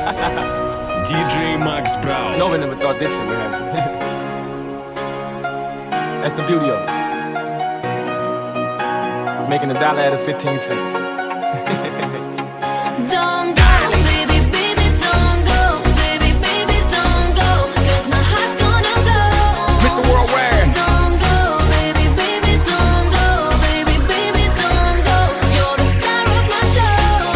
DJ Max Brown. No one never thought this shit would happen. That's the beauty of it. Making $1 out of 15 cents. Don't go, baby, baby, don't go. Baby, baby, don't go. 'Cause my heart's gonna blow. Mr. Worldwide. Don't go, baby, baby, don't go. Baby, baby, don't go. You're the star of my show.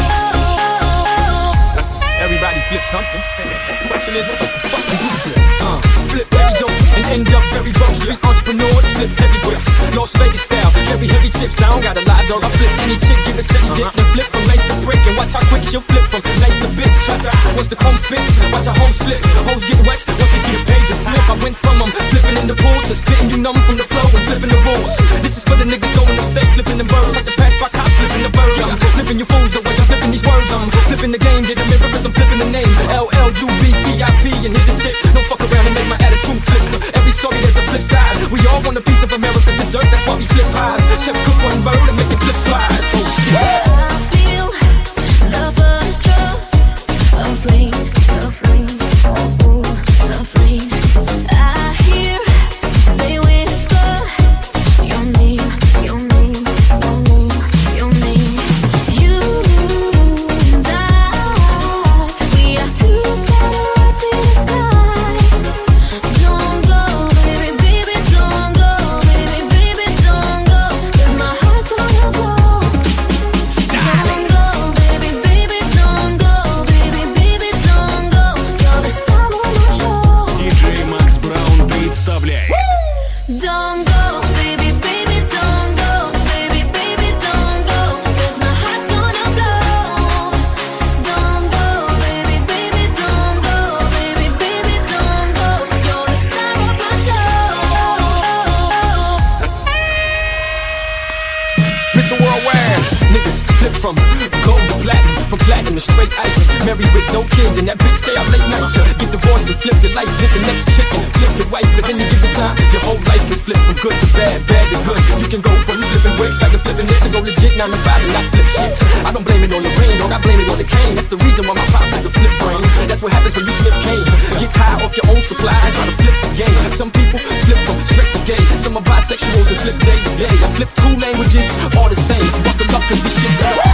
Everybody flip something. The question is, what the fuck do you flip? Flip every dope and end up very broke. Street entrepreneurs flip heavy bricks. Las Vegas style, carry heavy chips. I don't got a lot, dog. I flip any chick, give a steady dick, and flip from lace to brick. And watch how quick she'll flip from lace to bitch. Once the comb spits, watch how home split. Hoes get wet once they see the page and flip. I went from flipping in the pool to spitting you numb from the flow and flipping the rules. This is for the niggas going upstate, flipping them birds. Like the pass by cops, flipping the birds. I'm flipping your fools the way I'm flipping these words. I'm flipping the game, get a mirror cause I'm flipping the name. LLUBTIP, and here's a tip. Don't fuck around and make my attitude flip. Every story there's a flip side. We all want a piece of America's dessert, that's why we flip pies. Chef cook one bird and make it flip twice. Oh shit. I feel the first rose of rain, of rain, of rain. I hear they whisper your name, your name, your name, your name. You and I, we are two satellites in the sky. Don't go, baby, baby, don't go, baby, baby, don't go. 'Cause my heart's gonna go. Don't go, baby, baby, don't go, baby, baby, don't go. You're the star of my show. DJ Max Brown представляет. Don't go, baby, baby, don't go, baby, baby, don't go. 'Cause my heart's gonna blow. Don't go, baby, baby, don't go, baby, baby, don't go. You're the star of my show. Mr. Worldwide, niggas flip from gold to platinum, from platinum to straight ice. Married with no kids, and that bitch stay out late nights. Get divorced and flip your life, flip the next chicken, flip your wife, and then you give it time. Your whole life can flip from good to bad, bad to good. You can go from flipping bricks back to flipping this and go legit 9 to 5 and not flip shit. I don't blame it on the rain, dog, I blame it on the cane. That's the reason why my pops has a flip brain. That's what happens when you slip cane. Gets high off your own supply and try to flip the game. Some people flip from straight to gay. Some are bisexuals and flip day to day. I flip 2 languages, all the same. Buckle up 'cause this shit's